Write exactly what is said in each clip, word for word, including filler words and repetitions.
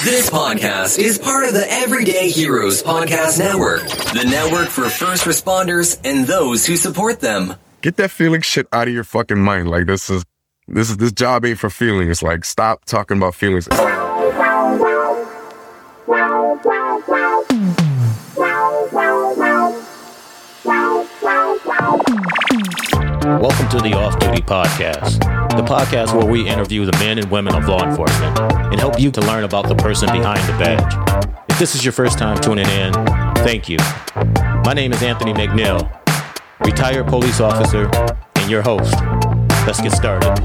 This podcast is part of the Everyday Heroes Podcast Network, the network for first responders and those who support them. Get that feeling shit out of your fucking mind. Like, this is, this is, this job ain't for feelings. Like, stop talking about feelings. Welcome to the Off Duty Podcast, the podcast where we interview the men and women of law enforcement and help you to learn about the person behind the badge. If this is your first time tuning in, thank you. My name is Anthony McNeil, retired police officer and your host. Let's get started.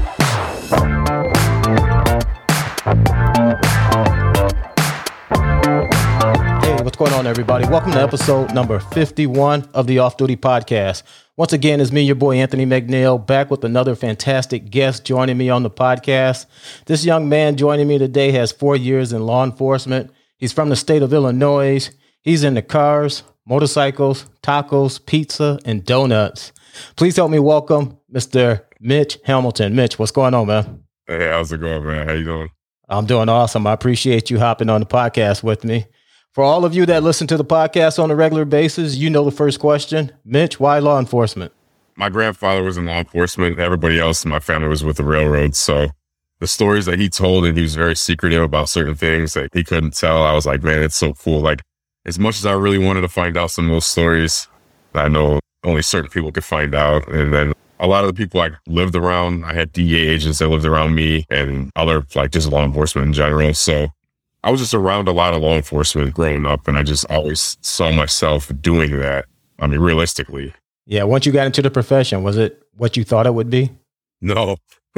Hey, what's going on, everybody? Welcome to episode number fifty-one of the Off Duty Podcast. Once again, it's me, your boy, Anthony McNeil, back with another fantastic guest joining me on the podcast. This young man joining me today has four years in law enforcement. He's from the state of Illinois. He's into cars, motorcycles, tacos, pizza, and donuts. Please help me welcome Mister Mitch Hamilton. Mitch, what's going on, man? Hey, how's it going, man? How you doing? I'm doing awesome. I appreciate you hopping on the podcast with me. For all of you that listen to the podcast on a regular basis, you know the first question. Mitch, why law enforcement? My grandfather was in law enforcement. Everybody else in my family was with the railroad. So the stories that he told, and he was very secretive about certain things that he couldn't tell. I was like, man, it's so cool. Like, as much as I really wanted to find out some of those stories, I know only certain people could find out. And then a lot of the people I lived around, I had D E A agents that lived around me and other, like, just law enforcement in general. So I was just around a lot of law enforcement growing up, and I just always saw myself doing that. I mean, realistically. Yeah. Once you got into the profession, was it what you thought it would be? No.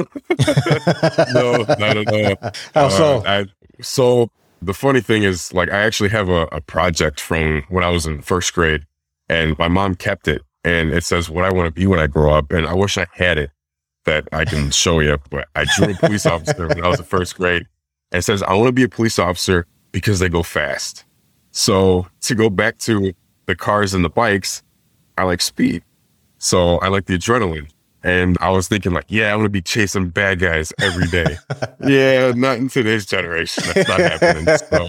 No, not at all. How so? Uh, I, so the funny thing is, like, I actually have a, a project from when I was in first grade, and my mom kept it, and it says what I want to be when I grow up. And I wish I had it that I can show you, but I drew a police officer when I was in first grade. And it says, I want to be a police officer because they go fast. So to go back to the cars and the bikes, I like speed. So I like the adrenaline. And I was thinking, like, yeah, I want to be chasing bad guys every day. Yeah, not in today's generation. That's not happening. So,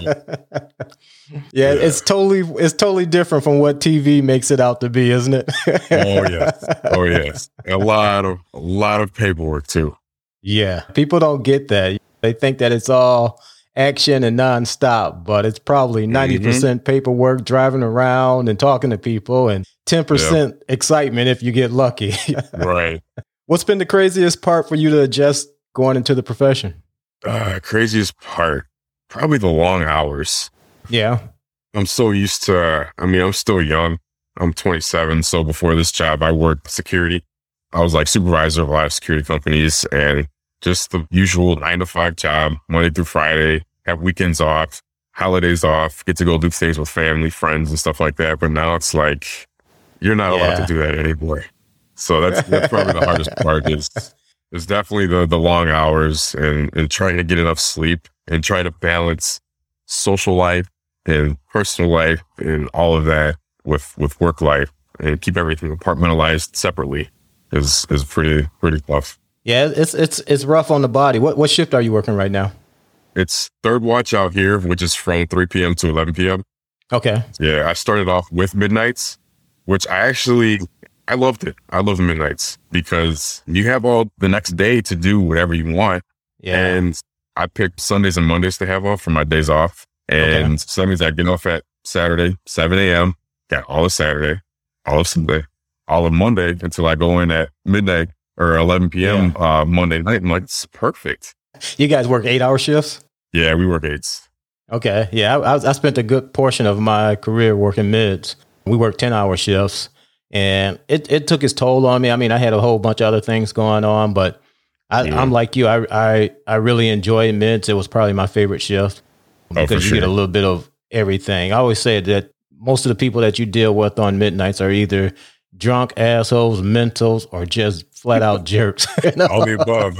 yeah, yeah, it's totally it's totally different from what T V makes it out to be, isn't it? Oh, yes. Oh, yes. A lot of a lot of paperwork, too. Yeah, people don't get that. They think that it's all action and nonstop, but it's probably ninety percent mm-hmm. paperwork, driving around and talking to people, and ten percent yep. excitement if you get lucky. Right. What's been the craziest part for you to adjust going into the profession? Uh, craziest part, probably the long hours. Yeah. I'm so used to, I mean, I'm still young. I'm twenty-seven. So before this job, I worked security. I was like supervisor of a lot of security companies, and just the usual nine to five job, Monday through Friday, have weekends off, holidays off, get to go do things with family, friends, and stuff like that. But now it's like, you're not allowed yeah. to do that anymore. So that's that's probably the hardest part is, is definitely the, the long hours and, and trying to get enough sleep and trying to balance social life and personal life and all of that with, with work life and keep everything compartmentalized separately is, is pretty, pretty tough. Yeah, it's it's it's rough on the body. What what shift are you working right now? It's third watch out here, which is from three p.m. to eleven p.m. Okay. Yeah, I started off with midnights, which I actually, I loved it. I love the midnights because you have all the next day to do whatever you want. Yeah. And I picked Sundays and Mondays to have off for my days off. And okay. so that means I get off at Saturday, seven a.m., got all of Saturday, all of Sunday, all of Monday until I go in at midnight. Or eleven p.m. Yeah. Uh, Monday night. I'm like, it's perfect. You guys work eight hour shifts? Yeah, we work eights. Okay. Yeah. I, I spent a good portion of my career working mids. We worked ten hour shifts, and it, it took its toll on me. I mean, I had a whole bunch of other things going on, but I, yeah. I'm like you. I, I, I really enjoy mids. It was probably my favorite shift because oh, you sure. get a little bit of everything. I always say that most of the people that you deal with on midnights are either drunk assholes, mentals, or just flat out jerks. You know? All the above. I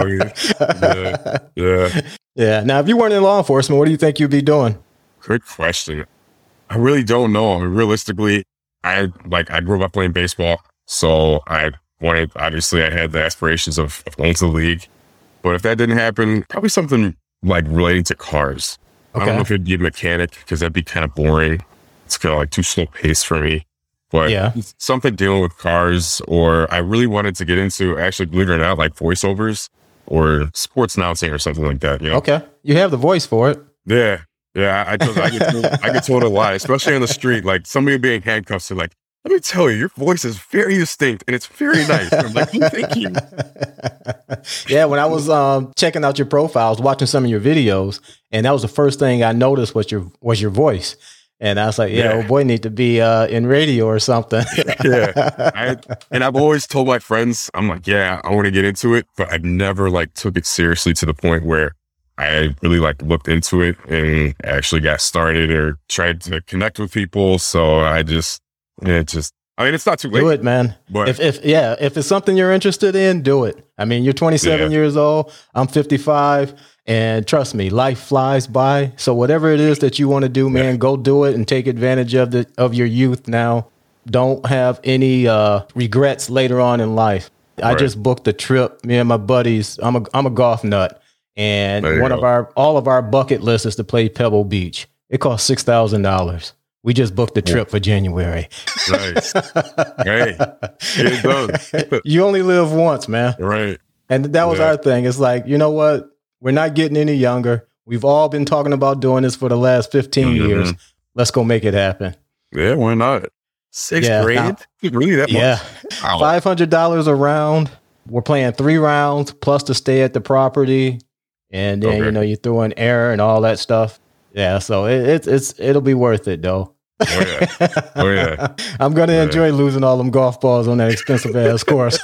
mean, yeah, yeah. Yeah. Now, if you weren't in law enforcement, what do you think you'd be doing? Great question. I really don't know. I mean, realistically, I like I grew up playing baseball, so I wanted. Obviously, I had the aspirations of, of going to the league. But if that didn't happen, probably something like relating to cars. I don't know if it'd be a mechanic because that'd be kind of boring. It's kind of like too slow paced for me. But yeah. something dealing with cars, or I really wanted to get into, actually, believe it or not, like voiceovers or sports announcing or something like that. You know? Okay. You have the voice for it. Yeah. Yeah. I, I, I, get, told, I get told a lot, especially on the street. Like somebody being handcuffed to like, let me tell you, your voice is very distinct and it's very nice. I'm like, thank you. Yeah, when I was um, checking out your profiles, watching some of your videos, and that was the first thing I noticed was your was your voice. And I was like, yeah, yeah. Oh boy, need to be uh, in radio or something. Yeah. I, and I've always told my friends, I'm like, yeah, I want to get into it, but I never like took it seriously to the point where I really like looked into it and actually got started or tried to connect with people. So I just, it just, I mean, it's not too late. Do it, man. But if, if, yeah, if it's something you're interested in, do it. I mean, you're twenty-seven yeah. years old. I'm fifty-five. And trust me, life flies by. So whatever it is that you want to do, man, yeah. go do it and take advantage of the, of your youth now. Don't have any uh, regrets later on in life. Right. I just booked a trip. Me and my buddies, I'm a, I'm a golf nut. And one go. of our, all of our bucket list is to play Pebble Beach. It costs six thousand dollars. We just booked the trip for January. Nice. Hey, it does. You only live once, man. Right. And that was yeah. our thing. It's like, you know what? We're not getting any younger. We've all been talking about doing this for the last fifteen mm-hmm. years. Let's go make it happen. Yeah, why not? Sixth yeah, grade? Now, really that much? Yeah. Wow. five hundred dollars a round. We're playing three rounds plus to stay at the property. And then, okay. you know, you throw in air and all that stuff. Yeah, so it, it's it's it'll be worth it, though. Oh, yeah. Oh, yeah. I'm going to yeah. enjoy losing all them golf balls on that expensive ass course.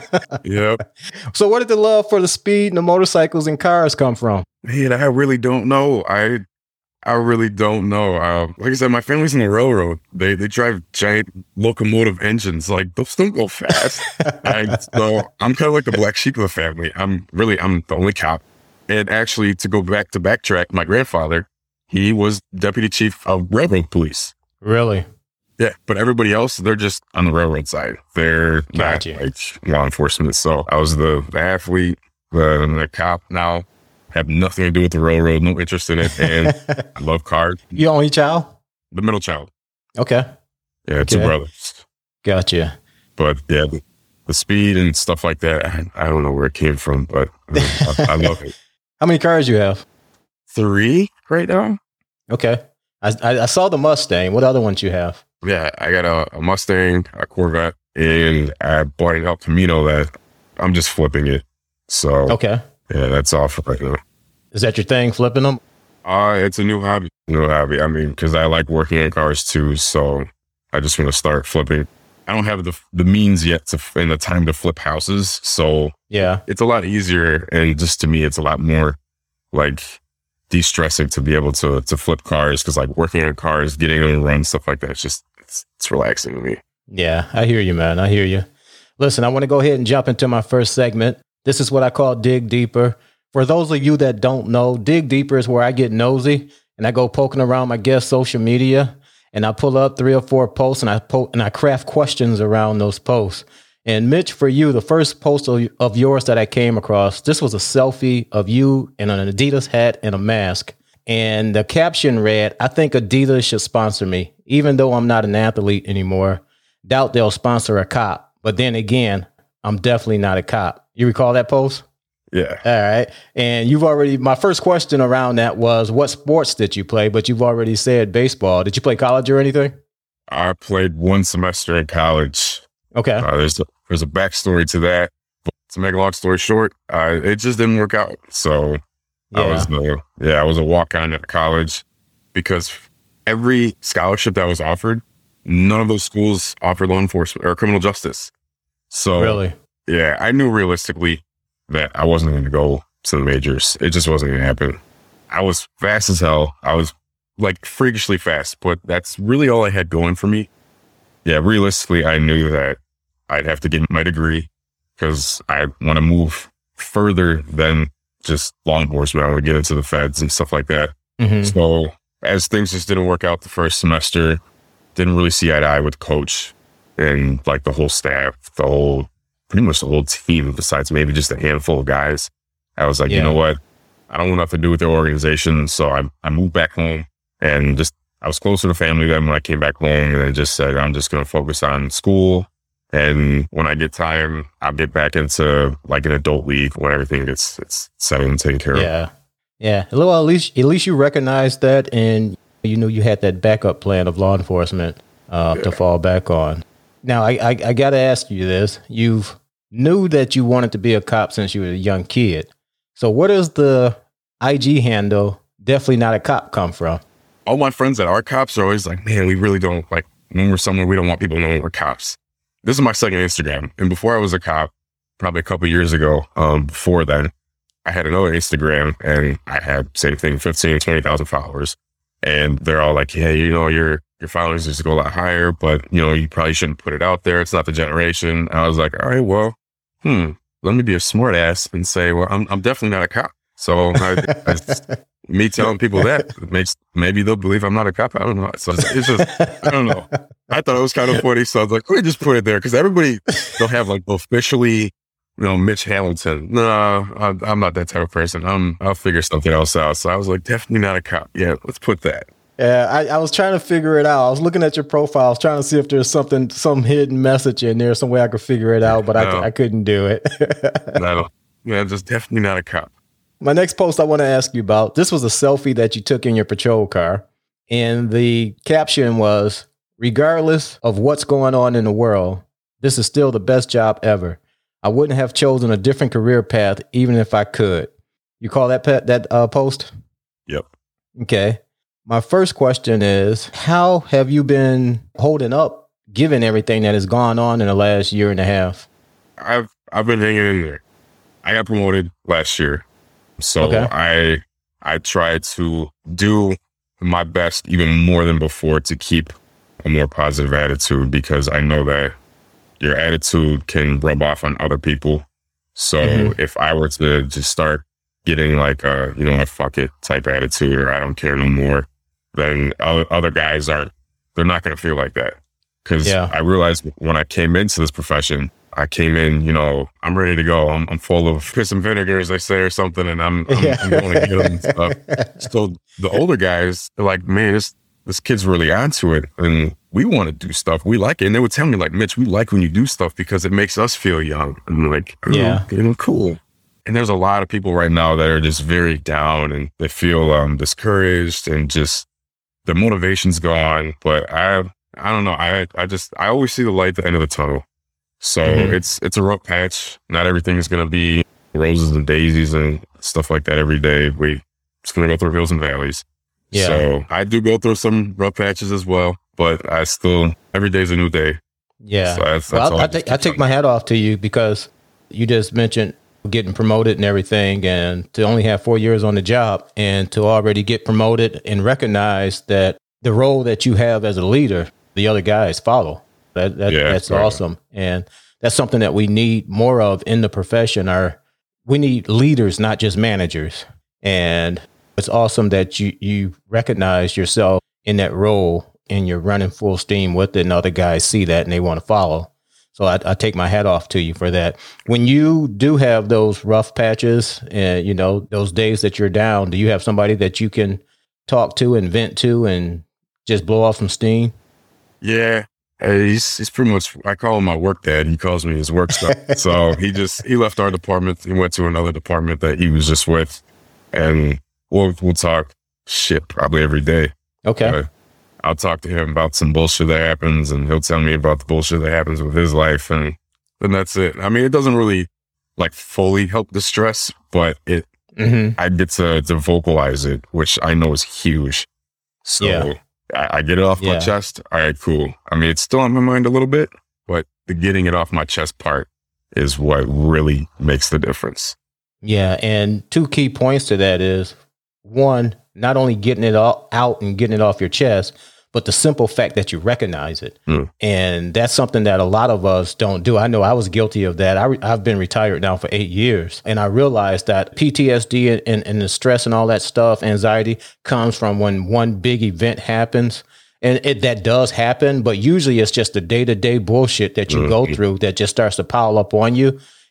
Yep. So where did the love for the speed and the motorcycles and cars come from? Man, I really don't know. I I really don't know. Uh, like I said, my family's in the railroad. They they drive giant locomotive engines. Like, those don't go fast. I, so I'm kind of like the black sheep of the family. I'm really, I'm the only cop. And actually, to go back to backtrack, my grandfather, he was deputy chief of railroad police. Really? Yeah, but everybody else, they're just on the railroad side. They're gotcha. not like law enforcement. So I was the, the athlete, the, the cop now. Have nothing to do with the railroad, no interest in it, and I love cars. You only child? The middle child. Okay. Yeah, okay. two brothers. Gotcha. But yeah, the, the speed and stuff like that, I, I don't know where it came from, but I, I love it. How many cars you have? Three right now. Okay. I, I, I saw the Mustang. What other ones you have? Yeah, I got a, a Mustang, a Corvette, and I bought an El Camino that I'm just flipping it. So okay. Yeah, that's all for right now. Is that your thing, flipping them? Uh, it's a new hobby. New hobby. I mean, because I like working in cars too, so I just want to start flipping. I don't have the the means yet to and the time to flip houses, so yeah, it's a lot easier. And just to me, it's a lot more like de-stressing to be able to to flip cars because like working in cars, getting them to run, stuff like that, it's just it's, it's relaxing to me. Yeah, I hear you, man. I hear you. Listen, I want to go ahead and jump into my first segment. This is what I call Dig Deeper. For those of you that don't know, Dig Deeper is where I get nosy and I go poking around my guest social media and I pull up three or four posts and I po- and I craft questions around those posts. And Mitch, for you, the first post of, of yours that I came across, this was a selfie of you in an Adidas hat and a mask. And the caption read, "I think Adidas should sponsor me, even though I'm not an athlete anymore. Doubt they'll sponsor a cop. But then again, I'm definitely not a cop." You recall that post? Yeah. All right. And you've already, my first question around that was, what sports did you play? But you've already said baseball. Did you play college or anything? I played one semester in college. Okay. Uh, there's, a, there's a backstory to that. But to make a long story short, uh, it just didn't work out. So yeah. I was the, yeah, I was a walk-on at college because every scholarship that was offered, none of those schools offered law enforcement or criminal justice. So really? Yeah, I knew realistically that I wasn't going to go to the majors. It just wasn't going to happen. I was fast as hell. I was like freakishly fast, but that's really all I had going for me. Yeah, realistically, I knew that I'd have to get my degree because I want to move further than just law enforcement. I want to get into the feds and stuff like that. Mm-hmm. So as things just didn't work out the first semester, didn't really see eye to eye with the coach and like the whole staff, the whole pretty much the whole team, besides maybe just a handful of guys. I was like, yeah. you know what? I don't want nothing to do with their organization. So I, I moved back home and just, I was closer to family then when I came back home, and I just said, I'm just going to focus on school. And when I get time, I'll get back into like an adult league when everything gets it's settled and taken care yeah. of. Yeah. Well, at least, at least you recognized that, and you knew you had that backup plan of law enforcement uh, yeah. to fall back on. Now, I, I, I got to ask you this. You've knew that you wanted to be a cop since you were a young kid. So where does the I G handle, definitely not a cop, come from? All my friends that are cops are always like, man, we really don't, like, when we're somewhere, we don't want people knowing we're cops. This is my second Instagram. And before I was a cop, probably a couple of years ago, um, before then, I had another Instagram, and I had, same thing, fifteen, twenty thousand followers. And they're all like, hey, you know, your your followers used to go a lot higher, but, you know, you probably shouldn't put it out there. It's not the generation. And I was like, all right, well, hmm, let me be a smart ass and say, well, I'm I'm definitely not a cop. So I, I, me telling people that makes, maybe they'll believe I'm not a cop. I don't know. So it's, it's just, I don't know. I thought it was kind of funny. So I was like, let me just put it there. Cause everybody, they'll have like officially, you know, Mitch Hamilton. No, I'm, I'm not that type of person. I'm, I'll figure something else out. So I was like, definitely not a cop. Yeah, let's put that. Yeah, I, I was trying to figure it out. I was looking at your profile. I was trying to see if there's something, some hidden message in there, some way I could figure it out, but no. I, I couldn't do it. No, yeah, just definitely not a cop. My next post I want to ask you about, this was a selfie that you took in your patrol car. And the caption was, regardless of what's going on in the world, this is still the best job ever. I wouldn't have chosen a different career path, even if I could. You call that pet, that uh, post? Yep. Okay. My first question is, how have you been holding up given everything that has gone on in the last year and a half? I've I've been hanging in there. I got promoted last year. So okay. I I tried to do my best even more than before to keep a more positive attitude, because I know that your attitude can rub off on other people. So mm-hmm. if I were to just start getting like a, you know, a fuck it type attitude, or I don't care no more, then other guys aren't, they're not going to feel like that. Because yeah. I realized when I came into this profession, I came in, you know, I'm ready to go. I'm, I'm full of piss and vinegar, as they say, or something, and I'm, I'm, yeah. I'm going to get them and stuff. So the older guys, they're like, man, this this kid's really onto it, and we want to do stuff. We like it. And they would tell me, like, Mitch, we like when you do stuff because it makes us feel young. And I'm like, oh, yeah, you know, cool. And there's a lot of people right now that are just very down, and they feel um, discouraged, and just the motivation's gone. But I, I don't know. I, I just, I always see the light at the end of the tunnel. So mm-hmm. it's, it's a rough patch. Not everything is going to be roses and daisies and stuff like that every day. We, it's going to go through hills and valleys. Yeah. So I do go through some rough patches as well, but I still, every day's a new day. Yeah. So that's, well, that's I, I, take, I take my hat off to you, because you just mentioned getting promoted and everything, and to only have four years on the job and to already get promoted and recognize that the role that you have as a leader, the other guys follow. That, that yeah, that's right. Awesome. And that's something that we need more of in the profession. Our, we need leaders, not just managers. And it's awesome that you, you recognize yourself in that role and you're running full steam with it, and other guys see that and they want to follow. So I, I take my hat off to you for that. When you do have those rough patches and, you know, those days that you're down, do you have somebody that you can talk to and vent to and just blow off some steam? Yeah. Hey, he's, he's pretty much, I call him my work dad. He calls me his work stuff. So he just, he left our department. He went to another department that he was just with. And we'll, we'll talk shit probably every day. Okay. Uh, I'll talk to him about some bullshit that happens, and he'll tell me about the bullshit that happens with his life. And then that's it. I mean, it doesn't really like fully help the stress, but it, mm-hmm. I get to, to vocalize it, which I know is huge. So yeah. I, I get it off yeah. my chest. All right, cool. I mean, it's still on my mind a little bit, but the getting it off my chest part is what really makes the difference. Yeah. And two key points to that is, one, not only getting it all out and getting it off your chest, but the simple fact that you recognize it. Mm. And that's something that a lot of us don't do. I know I was guilty of that. I re- I've been retired now for eight years. And I realized that P T S D and, and, and the stress and all that stuff, anxiety, comes from when one big event happens. And it, that does happen, but usually it's just the day-to-day bullshit that you mm-hmm. go through that just starts to pile up on you.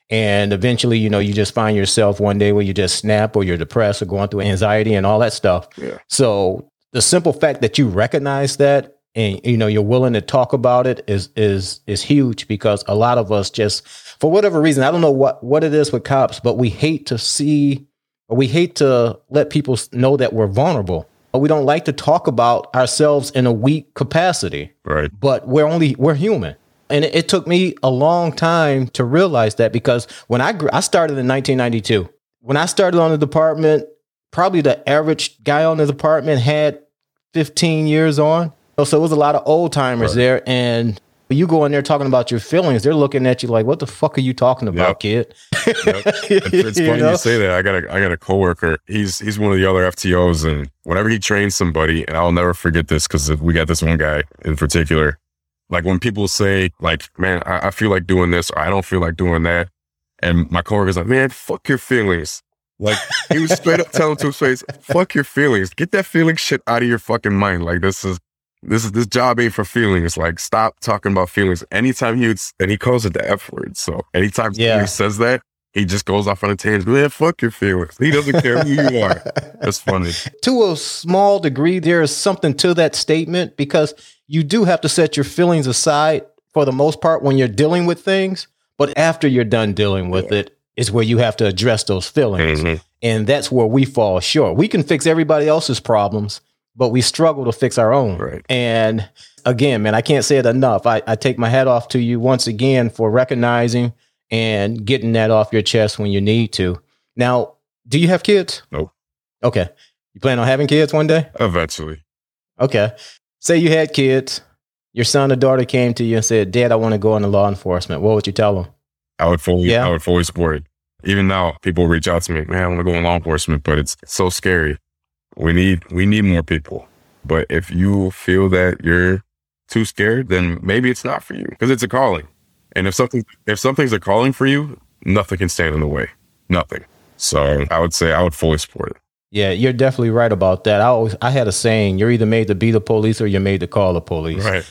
And eventually, you know, you just find yourself one day where you just snap or you're depressed or going through anxiety and all that stuff. Yeah. So the simple fact that you recognize that and, you know, you're willing to talk about it is, is, is huge, because a lot of us just, for whatever reason, I don't know what, what it is with cops, but we hate to see, or we hate to let people know that we're vulnerable. We don't like to talk about ourselves in a weak capacity. Right. But we're only, we're human. And it, it took me a long time to realize that, because when I gr- I started in nineteen ninety-two, when I started on the department, probably the average guy on the department had fifteen years on. So it was a lot of old timers Right. there. And when you go in there talking about your feelings, they're looking at you like, what the fuck are you talking about, Yep. kid? Yep. It's You funny know? you say that. I got a I got a coworker. He's he's one of the other F T Os, and whenever he trains somebody, and I'll never forget this because we got this one guy in particular. Like when people say, like, man, I, I feel like doing this, or I don't feel like doing that, and my coworker's like, man, fuck your feelings. Like he was straight up telling to his face, fuck your feelings. Get that feeling shit out of your fucking mind. Like this is this is this job ain't for feelings. Like stop talking about feelings. Anytime he would, and he calls it the F word. So anytime Yeah. he says that, he just goes off on a tangent. Man, fuck your feelings. He doesn't care who you are. That's funny. To a small degree, there is something to that statement, because you do have to set your feelings aside for the most part when you're dealing with things. But after you're done dealing with Yeah. it is where you have to address those feelings. Mhm. And that's where we fall short. We can fix everybody else's problems, but we struggle to fix our own. Right. And again, man, I can't say it enough. I, I take my hat off to you once again for recognizing and getting that off your chest when you need to. Now, do you have kids? Nope. Okay. You plan on having kids one day? Eventually. Okay. Say you had kids, your son or daughter came to you and said, Dad, I want to go into law enforcement. What would you tell them? I would fully, Yeah. I would fully support it. Even now, people reach out to me, man, I want to go in law enforcement, but it's, it's so scary. We need, we need more people. But if you feel that you're too scared, then maybe it's not for you, because it's a calling. And if something, if something's a calling for you, nothing can stand in the way. Nothing. So I would say I would fully support it. Yeah, you're definitely right about that. I always, I had a saying, you're either made to be the police or you're made to call the police. Right.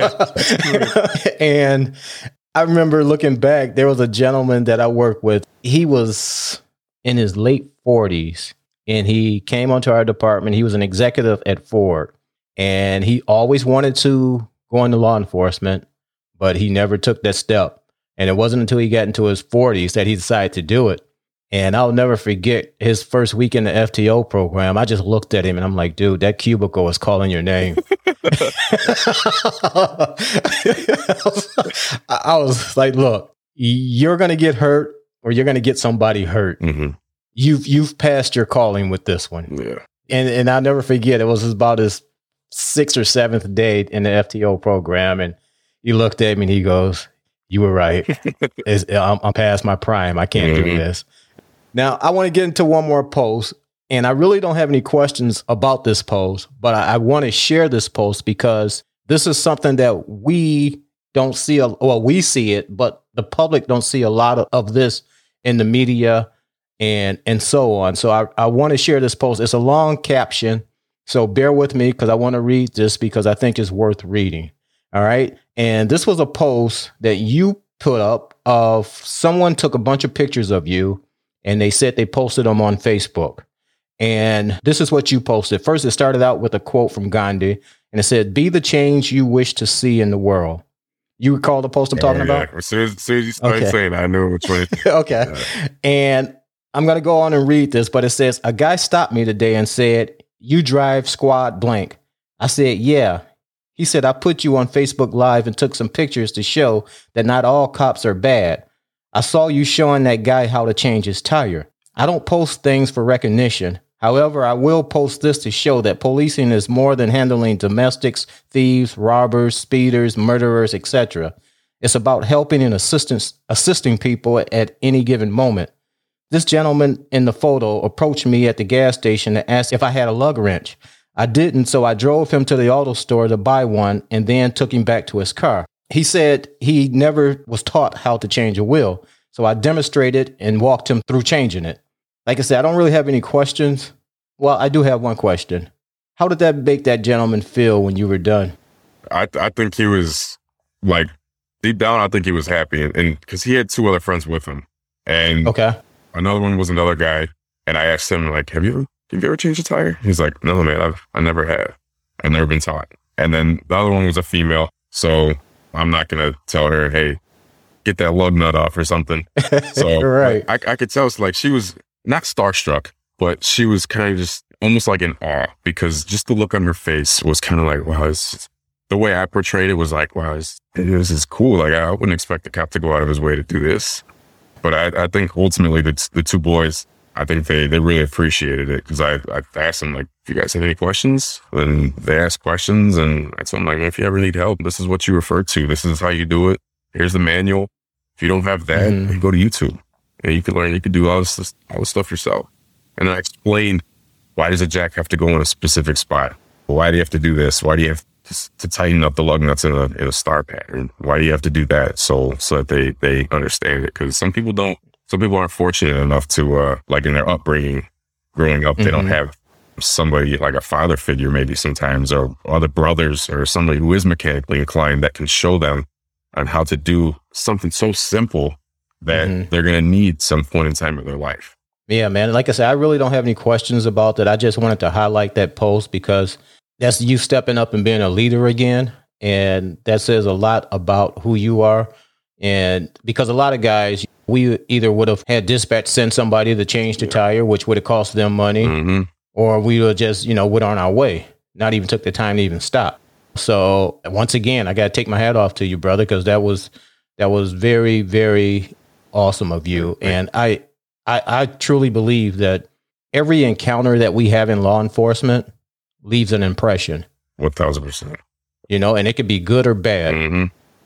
Yeah. And I remember looking back, there was a gentleman that I worked with. He was in his late forties and he came onto our department. He was an executive at Ford, and he always wanted to go into law enforcement, but he never took that step. And it wasn't until he got into his forties that he decided to do it. And I'll never forget his first week in the F T O program. I just looked at him and I'm like, dude, that cubicle is calling your name. I was like, look, you're going to get hurt or you're going to get somebody hurt. Mm-hmm. You've, you've passed your calling with this one. Yeah. And, and I'll never forget, it was about his sixth or seventh day in the F T O program. And he looked at me and he goes, you were right. It's, I'm, I'm past my prime. I can't Mhm. do this. Now, I want to get into one more post, and I really don't have any questions about this post, but I, I want to share this post because this is something that we don't see, a, well, we see it, but the public don't see a lot of, of this in the media and and so on. So I, I want to share this post. It's a long caption, so bear with me because I want to read this because I think it's worth reading. All right. And this was a post that you put up of someone took a bunch of pictures of you and they said they posted them on Facebook. And this is what you posted. First, it started out with a quote from Gandhi, and it said, be the change you wish to see in the world. You recall the post I'm talking Oh, yeah. about? As soon as, as soon as you started Okay. saying it, I knew which one. Okay. Yeah. And I'm going to go on and read this, but it says, a guy stopped me today and said, you drive squad blank. I said, yeah. He said, I put you on Facebook Live and took some pictures to show that not all cops are bad. I saw you showing that guy how to change his tire. I don't post things for recognition. However, I will post this to show that policing is more than handling domestics, thieves, robbers, speeders, murderers, et cetera. It's about helping and assistance, assisting people at any given moment. This gentleman in the photo approached me at the gas station and asked if I had a lug wrench. I didn't, so I drove him to the auto store to buy one and then took him back to his car. He said he never was taught how to change a wheel, so I demonstrated and walked him through changing it. Like I said, I don't really have any questions. Well, I do have one question. How did that make that gentleman feel when you were done? I I think he was like deep down. I think he was happy, and because he had two other friends with him, And Okay. another one was another guy. And I asked him, like, have you ever, have you ever changed a tire? He's like, no, man, I've, I never have. I've never been taught. And then the other one was a female. So I'm not going to tell her, hey, get that lug nut off or something. So right. I, I could tell, like, she was not starstruck, but she was kind of just almost like in awe, because just the look on her face was kind of like, wow, it's, the way I portrayed it was like, wow, it's, this is cool. Like, I wouldn't expect the cop to go out of his way to do this. But I, I think ultimately the, the two boys, I think they, they really appreciated it, because I, I asked them, like, if you guys have any questions? And they asked questions, and I told them, like, if you ever need help, this is what you refer to. This is how you do it. Here's the manual. If you don't have that, mm-hmm. you go to YouTube. And you can learn, you can do all this, all this stuff yourself. And then I explained, why does a jack have to go in a specific spot? Why do you have to do this? Why do you have to, to tighten up the lug nuts in a, in a star pattern? Why do you have to do that? So, so that they, they understand it. Because some people don't, some people aren't fortunate enough to, uh, like in their upbringing, growing up, mm-hmm. they don't have somebody like a father figure maybe sometimes, or other brothers, or somebody who is mechanically inclined that can show them on how to do something so simple that mm-hmm. they're going to need some point in time of their life. Yeah, man. Like I said, I really don't have any questions about that. I just wanted to highlight that post because that's you stepping up and being a leader again. And that says a lot about who you are. And because a lot of guys, we either would have had dispatch send somebody to change the yeah. tire, which would have cost them money, mm-hmm. or we would have just, you know, went on our way, not even took the time to even stop. So once again, I got to take my hat off to you, brother, because that was, that was very, very awesome of you. And I, I, I truly believe that every encounter that we have in law enforcement leaves an impression. one thousand percent. You know, and it could be good or bad. Mm-hmm.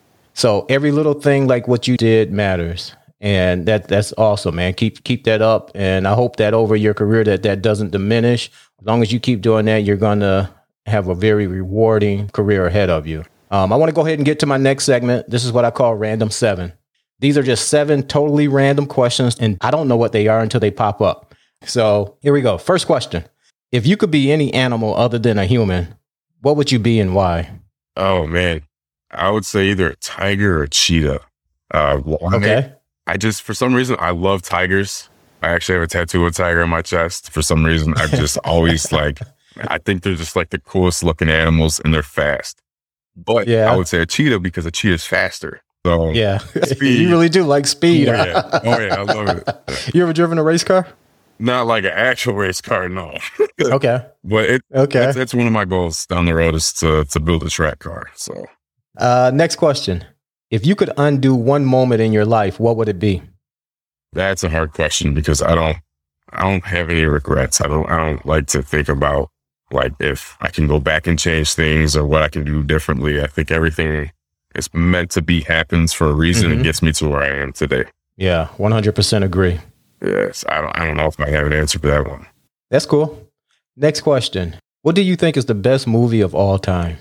So every little thing like what you did matters. And that that's awesome, man. Keep keep that up. And I hope that over your career that that doesn't diminish. As long as you keep doing that, you're going to have a very rewarding career ahead of you. Um, I want to go ahead and get to my next segment. This is what I call Random Seven. These are just seven totally random questions, and I don't know what they are until they pop up. So here we go. First question. If you could be any animal other than a human, what would you be and why? Oh, man. I would say either a tiger or a cheetah. Uh, okay. I just, for some reason, I love tigers. I actually have a tattoo of a tiger on my chest. For some reason, I've just always like, I think they're just like the coolest looking animals, and they're fast. But yeah. I would say a cheetah because a cheetah is faster. So yeah, you really do like speed. Oh yeah, oh yeah, I love it. You ever driven a race car? Not like an actual race car, no. Okay, but it okay, it's, it's one of my goals down the road is to to build a track car. So, uh, next question: if you could undo one moment in your life, what would it be? That's a hard question because I don't, I don't have any regrets. I don't, I don't like to think about like if I can go back and change things or what I can do differently. I think everything is meant to be happens for a reason. Mm-hmm. It gets me to where I am today. Yeah, one hundred percent agree. Yes, I don't, I don't know if I have an answer for that one. That's cool. Next question. What do you think is the best movie of all time?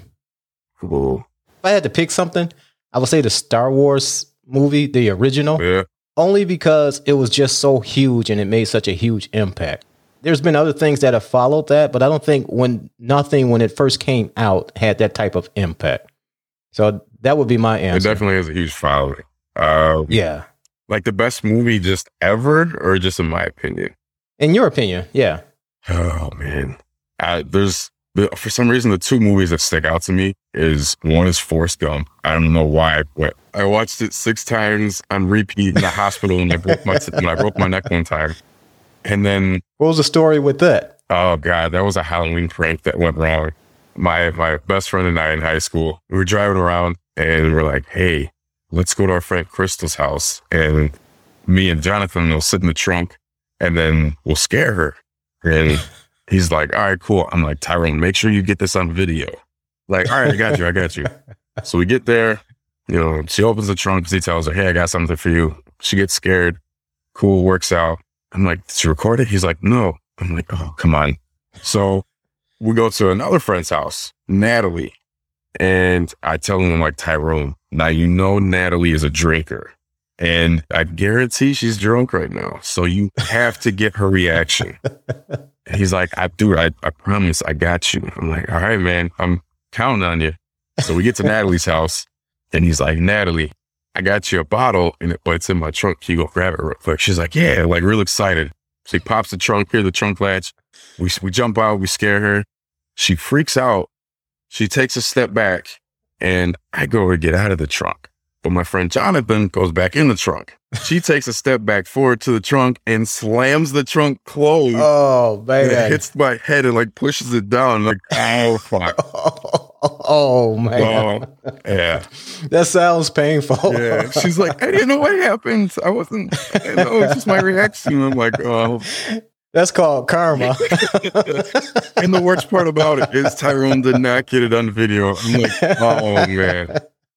Cool. If I had to pick something, I would say the Star Wars movie, the original. Yeah. Only because it was just so huge and it made such a huge impact. There's been other things that have followed that, but I don't think when nothing, when it first came out, had that type of impact. So that would be my answer. It definitely has a huge following. Um, yeah. Like the best movie just ever, or just in my opinion? In your opinion, yeah. Oh, man. I, there's, for some reason, the two movies that stick out to me is, one is Forrest Gump. I don't know why, but I watched it six times on repeat in the hospital when I broke my, when I broke my neck one time. And then... What was the story with that? Oh, God, that was a Halloween prank that went wrong. My my best friend and I in high school, we were driving around and we're like, hey, let's go to our friend Crystal's house. And me and Jonathan will sit in the trunk and then we'll scare her. And he's like, all right, cool. I'm like, Tyrone, make sure you get this on video. Like, all right, I got you. I got you. So we get there, you know, she opens the trunk because he tells her, hey, I got something for you. She gets scared. Cool, works out. I'm like, did you record it? He's like, no. I'm like, oh, come on. So we go to another friend's house, Natalie, and I tell him, I'm like, Tyrone, now you know Natalie is a drinker, and I guarantee she's drunk right now, so you have to get her reaction. And he's like, I do, I, I promise, I got you. I'm like, all right, man, I'm counting on you. So we get to Natalie's house, and he's like, Natalie, I got you a bottle, and it, but it's in my trunk. Can you go grab it real quick? She's like, yeah, like real excited. She pops the trunk, here, the trunk latch. We we jump out, we scare her. She freaks out. She takes a step back, and I go to get out of the trunk. But my friend Jonathan goes back in the trunk. She takes a step back forward to the trunk and slams the trunk closed. Oh, man. And it hits my head and like pushes it down. Like, oh, fuck. Oh, man. Oh, yeah. That sounds painful. Yeah. She's like, I didn't know what happened. I wasn't, I didn't know. It's just my reaction. I'm like, oh. That's called karma. And the worst part about it is Tyrone did not get it on video. I'm like, oh, man.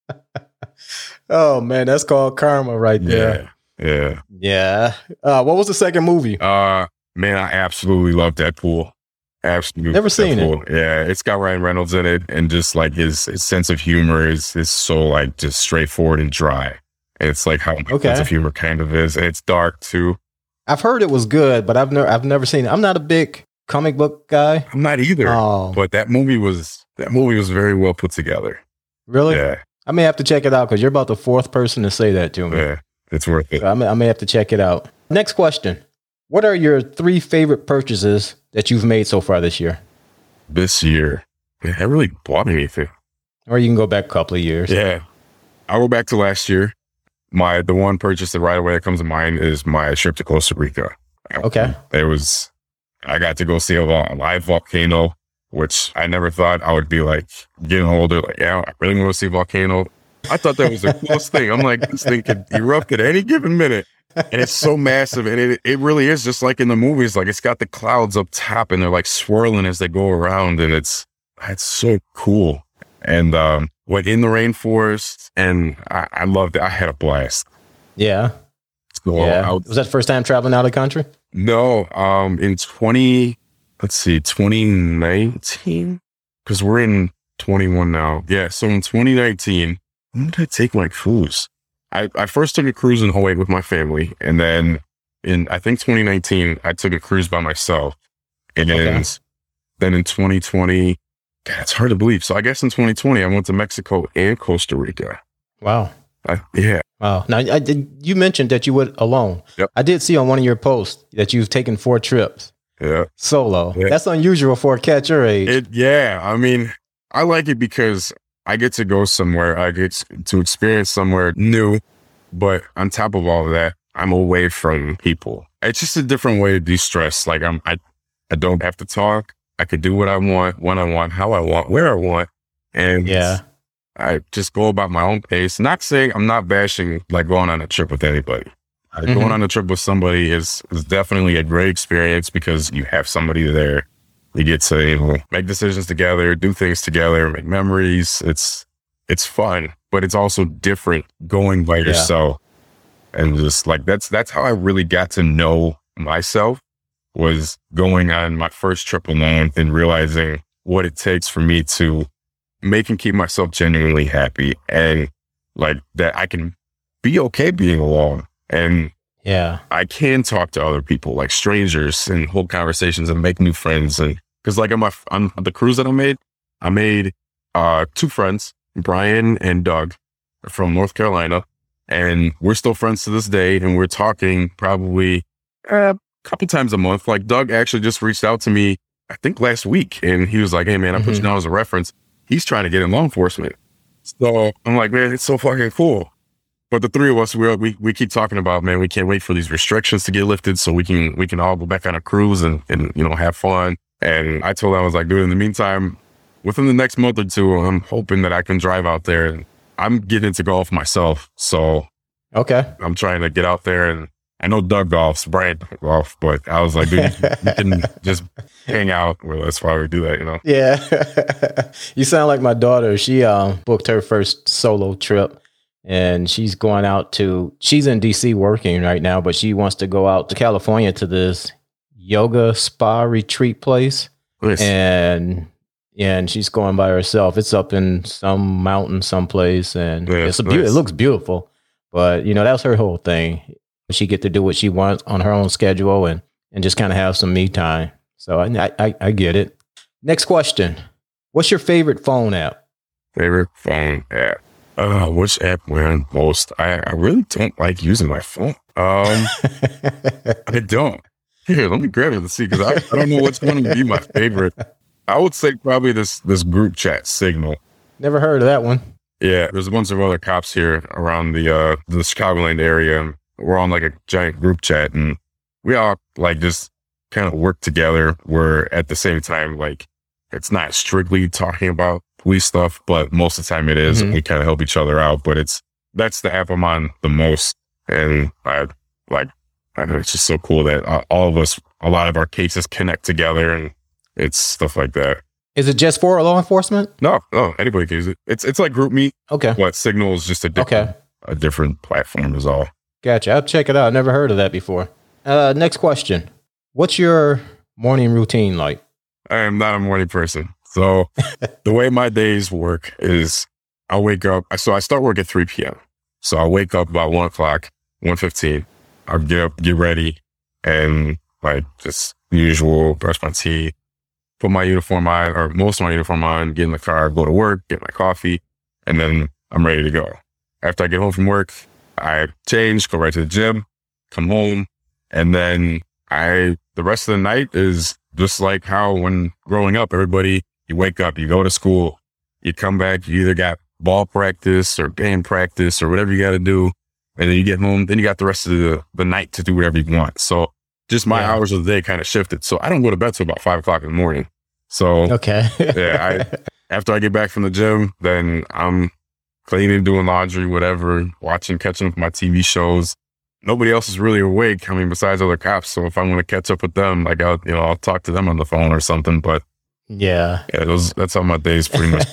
Oh, man. That's called karma right there. Yeah. Yeah. Yeah. Uh, what was the second movie? Uh, man, I absolutely love Deadpool. Absolutely. Never seen Deadpool. it. Yeah. It's got Ryan Reynolds in it. And just like his, his sense of humor is, is so like just straightforward and dry. And it's like how my okay. sense of humor kind of is. And it's dark too. I've heard it was good, but I've never, I've never seen it. I'm not a big comic book guy. I'm not either. Oh. But that movie was, that movie was very well put together. Really? Yeah. I may have to check it out because you're about the fourth person to say that to me. Yeah. It's worth it. So I may, I may have to check it out. Next question. What are your three favorite purchases that you've made so far this year? This year, man, I really bought anything. Or you can go back a couple of years. Yeah. I'll go back to last year. My the one purchase that right away that comes to mind is my trip to Costa Rica. Okay. It was, I got to go see a live volcano, which I never thought I would be like getting older. Like, yeah, I really want to see a volcano. I thought that was the coolest thing. I'm like, this thing could erupt at any given minute. And it's so massive. And it, it really is just like in the movies. Like it's got the clouds up top and they're like swirling as they go around. And it's, it's so cool. And, um, went in the rainforest and I, I loved it. I had a blast. Yeah. So yeah. was, was that the first time traveling out of the country? No. Um, in twenty, let's see, twenty nineteen, because we're in twenty-one now. Yeah. So in twenty nineteen, when did I take my cruise? I, I first took a cruise in oh eight with my family. And then in, I think twenty nineteen, I took a cruise by myself. And okay. then in twenty twenty, God, it's hard to believe. So I guess in twenty twenty, I went to Mexico and Costa Rica. Wow. I, yeah. Wow. Now, I did, you mentioned that you went alone. Yep. I did see on one of your posts that you've taken four trips. Yeah. Solo. Yeah. That's unusual for a cat your age. It, yeah. I mean, I like it because I get to go somewhere. I get to experience somewhere new. But on top of all of that, I'm away from people. It's just a different way to de-stress. Like I'm, I, I don't have to talk. I could do what I want, when I want, how I want, where I want. And yeah, I just go about my own pace. Not saying I'm not bashing like going on a trip with anybody. Uh, mm-hmm. Going on a trip with somebody is, is definitely a great experience because you have somebody there. You get to, you know, make decisions together, do things together, make memories. It's, it's fun, but it's also different going by yeah. yourself. And just like, that's, that's how I really got to know myself. Was going on my first trip alone and realizing what it takes for me to make and keep myself genuinely happy and like that I can be okay being alone. And yeah, I can talk to other people like strangers and hold conversations and make new friends. And cause like on my, on the cruise that I made, I made uh, two friends, Brian and Doug from North Carolina. And we're still friends to this day. And we're talking probably, uh, couple times a month. Like Doug actually just reached out to me, I think last week. And he was like, hey man, I mm-hmm. put you down as a reference. He's trying to get in law enforcement. So I'm like, man, it's so fucking cool. But the three of us, we we we keep talking about, man, we can't wait for these restrictions to get lifted so we can we can all go back on a cruise and, and you know, have fun. And I told him, I was like, dude, in the meantime, within the next month or two, I'm hoping that I can drive out there. And I'm getting into golf myself. So okay, I'm trying to get out there and I know Doug golfs, Brian golf, but I was like, dude, you can just hang out with us while we do that, you know? Yeah. You sound like my daughter. She um, booked her first solo trip and she's going out to, she's in D C working right now, but she wants to go out to California to this yoga spa retreat place. Nice. And and she's going by herself. It's up in some mountain someplace and yeah, it's a nice. be- it looks beautiful. But, you know, that was her whole thing. She get to do what she wants on her own schedule and, and just kind of have some me time. So I, I I get it. Next question. What's your favorite phone app? Favorite phone app? Uh, which app wearing most? I, I really don't like using my phone. Um, I don't. Here, let me grab it to see, because I, I don't know which one would be my favorite. I would say probably this this group chat, Signal. Never heard of that one. Yeah, there's a bunch of other cops here around the uh, the Chicagoland area, and we're on like a giant group chat, and we all like just kind of work together. We're at the same time, like, it's not strictly talking about police stuff, but most of the time it is. Mm-hmm. We kind of help each other out, but it's that's the app I'm on the most, and I like. I know it's just so cool that uh, all of us, a lot of our cases connect together, and it's stuff like that. Is it just for law enforcement? No, no, anybody can use it. It's it's like GroupMe. Okay. But Signal is just a different, Okay. a different platform is all. Gotcha. I'll check it out. I've never heard of that before. Uh, next question. What's your morning routine like? I am not a morning person. So the way my days work is I wake up. So I start work at three p.m. So I wake up about one o'clock, one fifteen. I'll get up, get ready, and like just the usual, brush my teeth, put my uniform on, or most of my uniform on, get in the car, go to work, get my coffee, and then I'm ready to go. After I get home from work, I change, go right to the gym, come home, and then I, the rest of the night is just like how when growing up, everybody, you wake up, you go to school, you come back, you either got ball practice or band practice or whatever you got to do. And then you get home, then you got the rest of the, the night to do whatever you want. So just my yeah. hours of the day kind of shifted. So I don't go to bed till about five o'clock in the morning. So okay. yeah, I, after I get back from the gym, then I'm cleaning, doing laundry, whatever, watching, catching up with my T V shows. Nobody else is really awake. I mean, besides other cops. So if I want to catch up with them, like I'll, you know, I'll talk to them on the phone or something. But yeah, yeah, those, that's how my days pretty much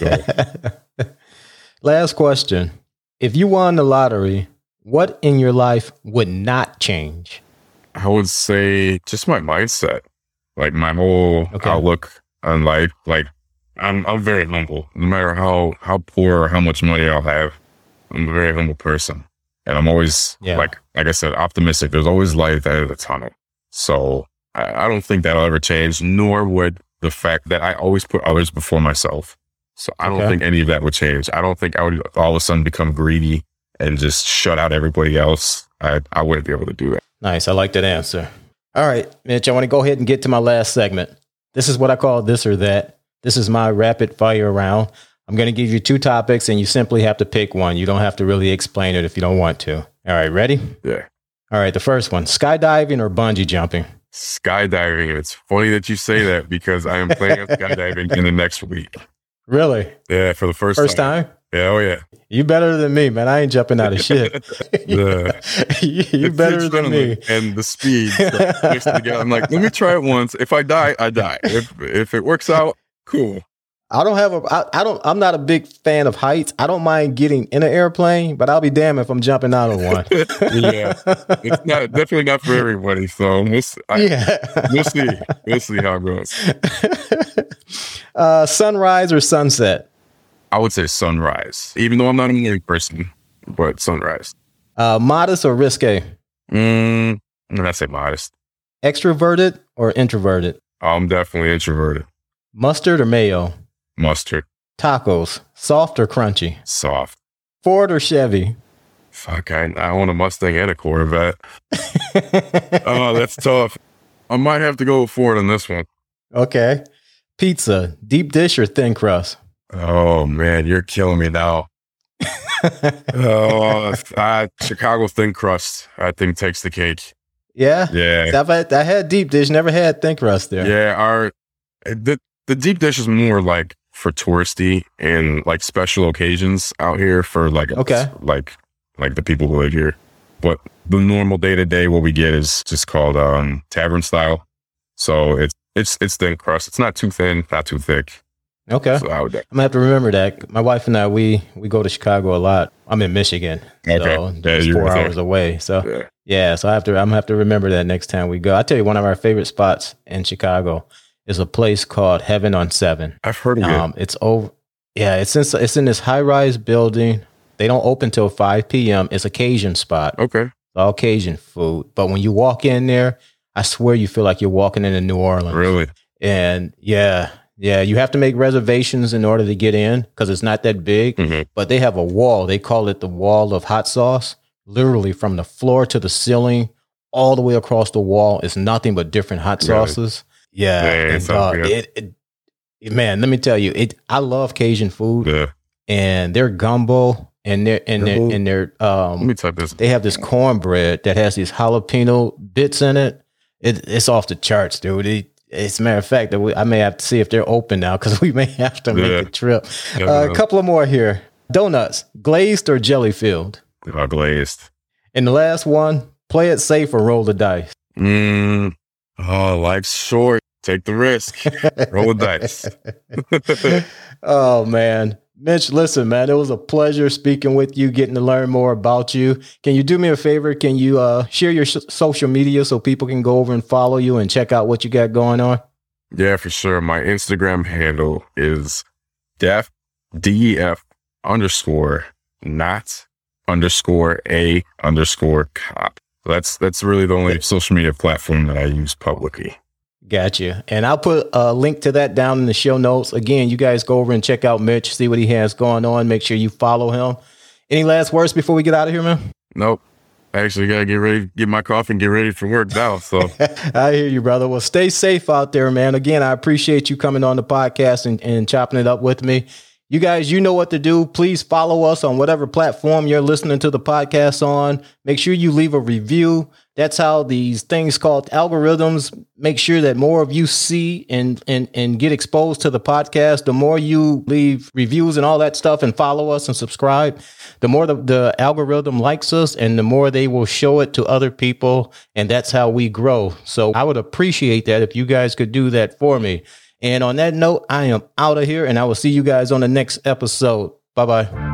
go. Last question. If you won the lottery, what in your life would not change? I would say just my mindset, like my whole okay. outlook on life. Like I'm, I'm very humble. No matter how, how poor or how much money I'll have, I'm a very humble person. And I'm always, yeah. like, like I said, optimistic. There's always light at the end of the tunnel. So I, I don't think that'll ever change, nor would the fact that I always put others before myself. So I don't okay. think any of that would change. I don't think I would all of a sudden become greedy and just shut out everybody else. I, I wouldn't be able to do that. Nice. I like that answer. All right, Mitch, I want to go ahead and get to my last segment. This is what I call this or that. This is my rapid fire round. I'm going to give you two topics and you simply have to pick one. You don't have to really explain it if you don't want to. All right, ready? Yeah. All right, the first one, skydiving or bungee jumping? Skydiving. It's funny that you say that because I am planning on skydiving in the next week. Really? Yeah, for the first, first time. time. Yeah, oh yeah. You better than me, man. I ain't jumping out of shit. the, you you better than me. And the speed. So I'm like, let me try it once. If I die, I die. If if it works out, cool. I don't have a. I, I don't. I'm not a big fan of heights. I don't mind getting in an airplane, but I'll be damned if I'm jumping out of one. Yeah, it's not definitely not for everybody. So we'll, I, yeah. we'll see. We'll see how it goes. Uh, sunrise or sunset? I would say sunrise, even though I'm not a morning person, but sunrise. Uh, modest or risque? Mm, I'm gonna say modest. Extroverted or introverted? I'm definitely introverted. Mustard or mayo? Mustard. Tacos, soft or crunchy? Soft. Ford or Chevy? Fuck, I, I own a Mustang and a Corvette. Oh, that's tough. I might have to go with Ford on this one. Okay. Pizza, deep dish or thin crust? Oh, man, you're killing me now. oh, I, Chicago thin crust, I think, takes the cake. Yeah? Yeah. I've had, I had deep dish, never had thin crust there. Yeah, our the, the deep dish is more like for touristy and like special occasions out here for like, okay. like, like the people who live here. But the normal day to day, what we get is just called um, tavern style. So it's, it's, it's thin crust. It's not too thin, not too thick. Okay. So I would, I'm gonna have to remember that. My wife and I, we we go to Chicago a lot. I'm in Michigan, okay. so yeah, it's four hours there. away. So yeah. yeah, so I have to. I'm gonna have to remember that next time we go. I tell you, one of our favorite spots in Chicago is a place called Heaven on Seven. I've heard of um, it. It's over. Yeah, it's in it's in this high rise building. They don't open till five p.m. It's a Cajun spot. Okay. It's all Cajun food, but when you walk in there, I swear you feel like you're walking into New Orleans. Really? And yeah. Yeah, you have to make reservations in order to get in because it's not that big. Mm-hmm. But they have a wall. They call it the wall of hot sauce. Literally from the floor to the ceiling, all the way across the wall is nothing but different hot sauces. Really? Yeah, man, and, uh, it, it, man, let me tell you, it. I love Cajun food. Yeah, and their gumbo and their and their and their um. Let me type this. They have this cornbread that has these jalapeno bits in it. It it's off the charts, dude. It, As a matter of fact, that we, I may have to see if they're open now because we may have to make yeah. a trip. Yeah, uh, a couple of more here. Donuts, glazed or jelly filled? Uh, glazed. And the last one, play it safe or roll the dice? Mm, oh, life's short. Take the risk. Roll the dice. Oh, man. Mitch, listen, man, it was a pleasure speaking with you, getting to learn more about you. Can you do me a favor? Can you uh, share your sh- social media so people can go over and follow you and check out what you got going on? Yeah, for sure. My Instagram handle is def, D E F underscore not underscore a underscore cop. That's, that's really the only social media platform that I use publicly. Gotcha. And I'll put a link to that down in the show notes. Again, you guys go over and check out Mitch, see what he has going on. Make sure you follow him. Any last words before we get out of here, man? Nope. I actually got to get ready, get my coffee and get ready for work now. So I hear you, brother. Well, stay safe out there, man. Again, I appreciate you coming on the podcast and, and chopping it up with me. You guys, you know what to do. Please follow us on whatever platform you're listening to the podcast on. Make sure you leave a review. That's how these things called algorithms make sure that more of you see and, and, and get exposed to the podcast. The more you leave reviews and all that stuff and follow us and subscribe, the more the, the algorithm likes us and the more they will show it to other people. And that's how we grow. So I would appreciate that if you guys could do that for me. And on that note, I am out of here and I will see you guys on the next episode. Bye-bye.